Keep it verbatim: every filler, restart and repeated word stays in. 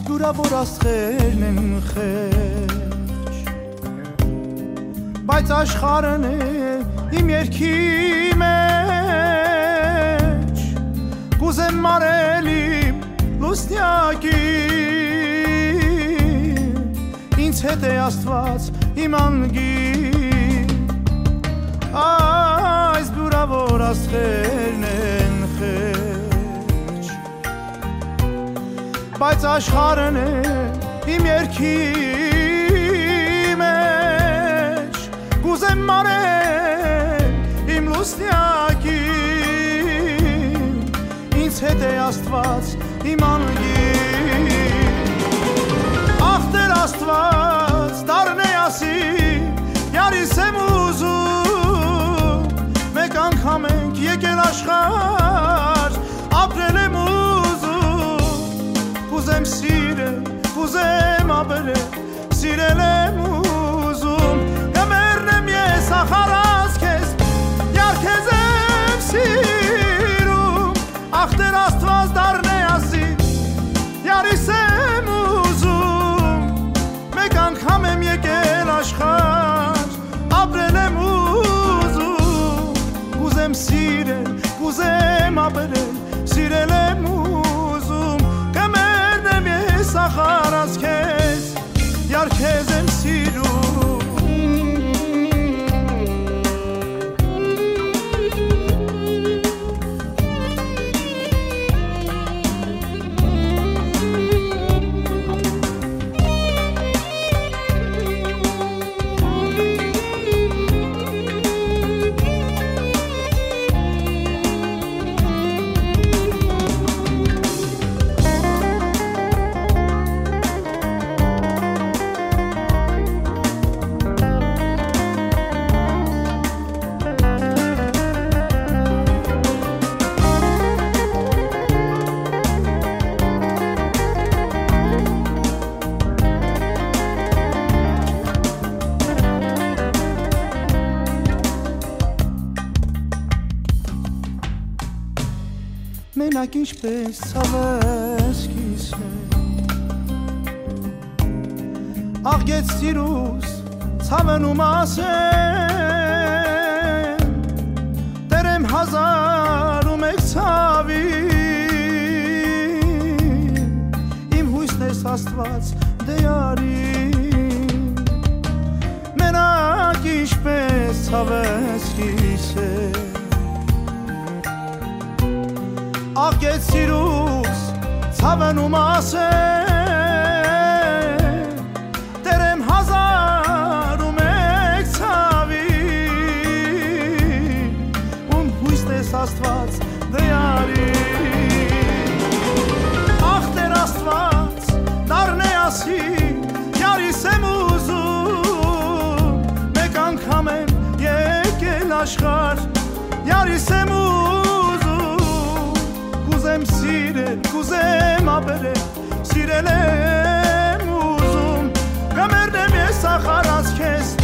զգուրավոր աստղերն են խեղճ, բայց աշխարհն է իմ երգի մեջ, կուզեմ մարել իմ լուսնյակին, ինձ հետ է Աստված իմ անգին, այս զգուրավոր աստղերն են խեղճ, բայց աշխարհն է իմ երգի մեջ, կուզեմ մարել իմ լուսնյակին, ինձ հետ է Աստված իմ անգին, ախ Տեր Աստված դառնե ասի, յարիս եմ ուզում, մեկ անգամ ենք եկել աշխարհ, ապրել եմ Կուզեմ սիրել, կուզեմ ապրել, սիրել եմ ուզում, կմեռնեմ ես ախարած քեզ, յար քեզ եմ սիրում, ախ Տեր Աստված դառնե ասի, յարիս եմ ուզում, մեկ անգամ եմ եկել աշխարհ, ապրել եմ ուզում, կուզեմ սիրել, կուզեմ ապրել, սիրել եմ ուզում, Սախարած քեզ, յար քեզ եմ սիրում Մենակ ինչպես ցավես կիսեմ, աղգեց սիրուս ցավնում ասեմ, տերեմ հազար ու մեկ ցավին, իմ հույսն ես Աստված դեարին, մենակ ինչպես ցավես կիսեմ, աղգեց սիրուս ցավնում ասեմ, տերեմ հազար ու մեկ ցավին, ում հույսն ես Աստված դեարին, ախ Տեր Աստված դառնե ասի, յարիս եմ ուզում, մեկ անգամ եմ եկել աշխարհ, յարիս եմ Կուզեմ սիրել, կուզեմ ապրել, սիրել եմ ուզում, կմեռնեմ ես ախարած քեզ,